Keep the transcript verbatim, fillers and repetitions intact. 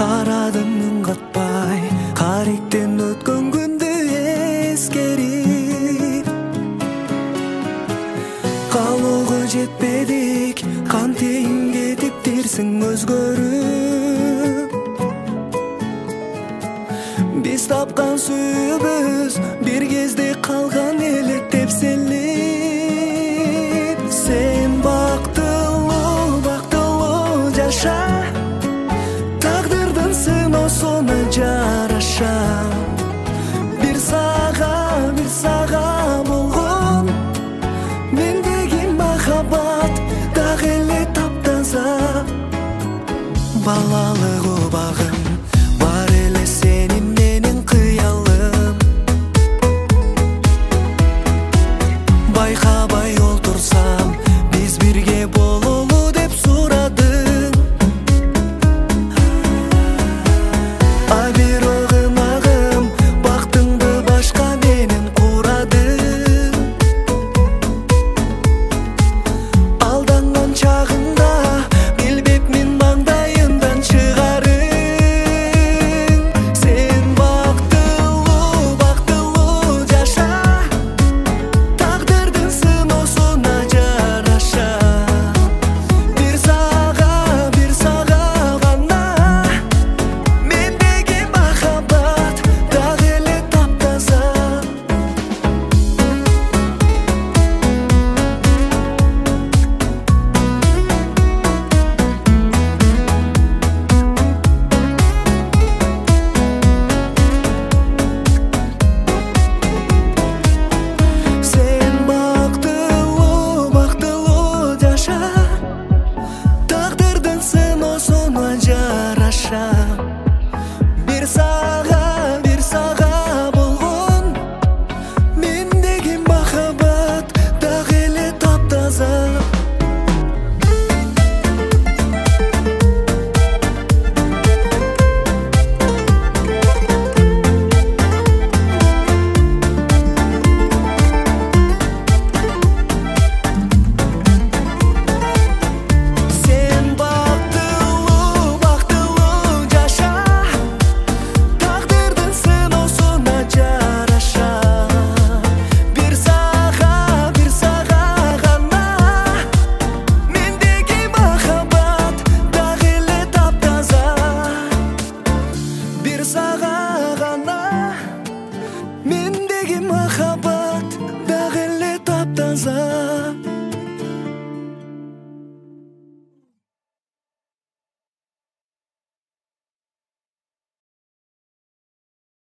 Карадым үн катпай, кариктен өткөн күндү эскерип. Калоого жетпедик, кантейин кетиптирсиң өзгөрүп. Биз тапкан сүйүүбүз бир кезде калган элек тепселип. Сен бактылуу, бактылуу жаша, тагдырдын сыноосуна жараша. Бир сага, бир сага болгон мендеги махаббат дагы эле таптаза. Балалык убагым